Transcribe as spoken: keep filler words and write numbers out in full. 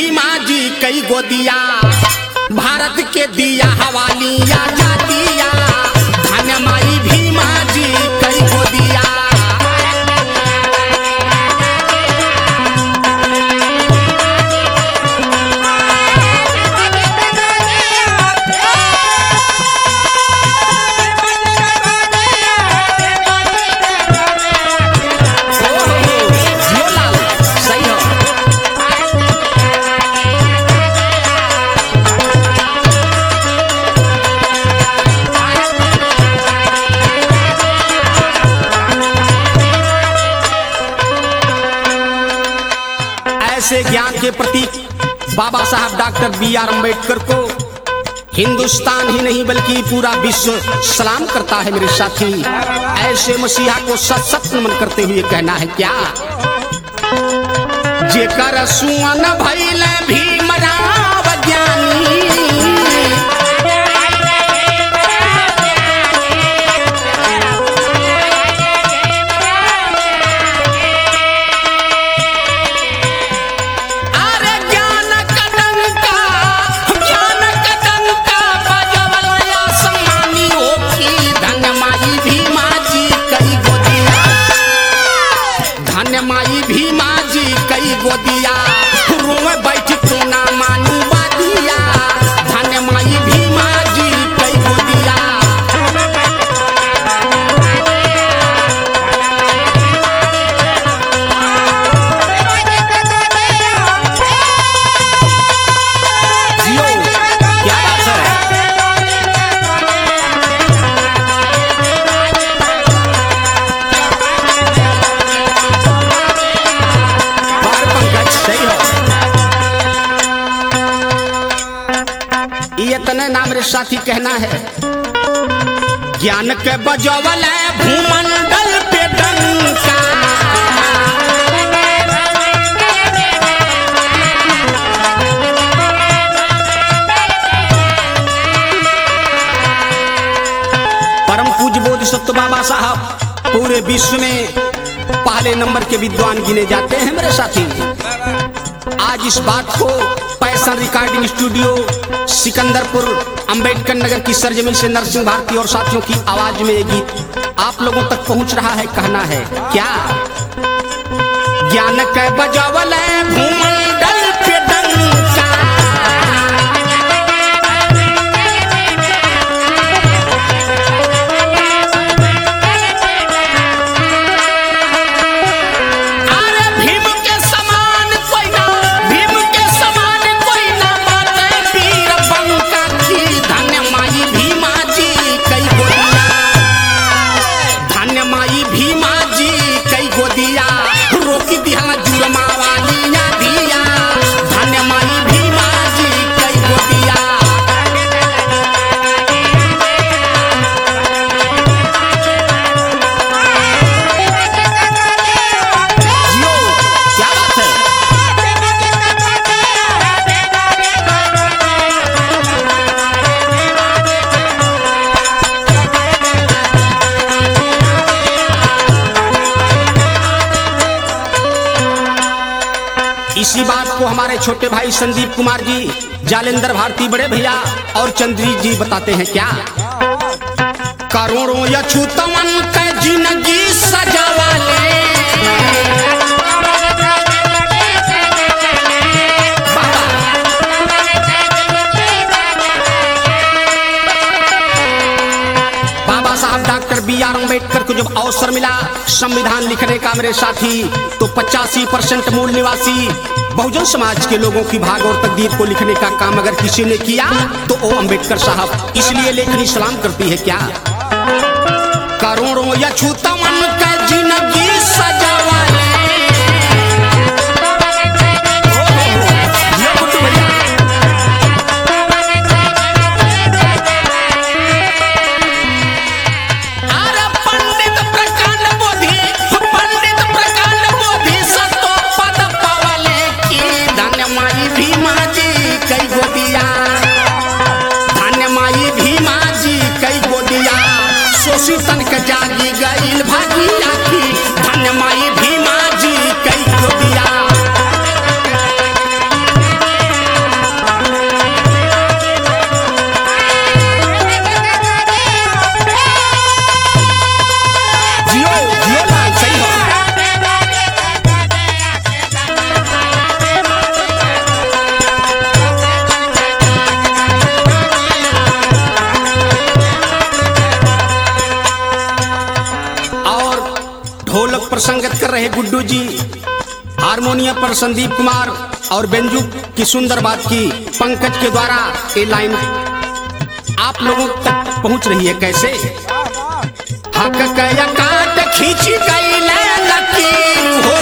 भीमा जी कई गोदिया, भारत के दिया हवालिया जातिया, धन्य माई भीमा जी कई गोदिया। ऐसे ज्ञान के प्रतीक बाबा साहब डॉक्टर बी आर अम्बेडकर को हिंदुस्तान ही नहीं बल्कि पूरा विश्व सलाम करता है मेरे साथी। ऐसे मसीहा को सत सत नमन करते हुए कहना है क्या, जेकर सुअन भइल भीमराव ज्ञानी, माई भीमा जी कई गोदिया, रोए बैठ तो ना मानू बादिया, धन्य माई भीमा जी कई गोदिया। जियो, क्या बात है। ये तने नाम मेरे साथी कहना है, ज्ञान के बजवल भूमंडल पे डंका, परम पूज्य बोधिसत्व बाबा साहब पूरे विश्व में पहले नंबर के विद्वान गिने जाते हैं मेरे साथी। आज इस बात को पैसन रिकॉर्डिंग स्टूडियो सिकंदरपुर अंबेडकर नगर की सरजमीन से नरसिंह भारती और साथियों की आवाज में ये गीत आप लोगों तक पहुंच रहा है। कहना है क्या, ज्ञान के बजावल भूमंडल पे डंका, इसी बात को हमारे छोटे भाई संदीप कुमार जी, जालेंद्र भारती बड़े भैया और चंद्रजीत जी बताते हैं क्या, करोड़ों अछूतमन के जिंदगी सजावाले, बाबा साहब डॉक्टर बी आर अम्बेडकर को जब अवसर मिला संविधान लिखने का मेरे साथी, तो पचासी परसेंट मूल निवासी बहुजन समाज के लोगों की भाग और तकदीर को लिखने का काम अगर किसी ने किया तो वो अम्बेडकर साहब। इसलिए लेखनी सलाम करती है क्या, करोड़ों अछूतमन के जिंदगी सजावाले, तन के जागी गईल भागी आखी, धन्य माई भी पर संगत कर रहे गुड्डू जी, हारमोनियम पर संदीप कुमार और बेंजू की सुंदर बात की पंकज के द्वारा ये लाइन आप लोगों तक पहुंच रही है। कैसे हक कया काट खींच गई लकीर हो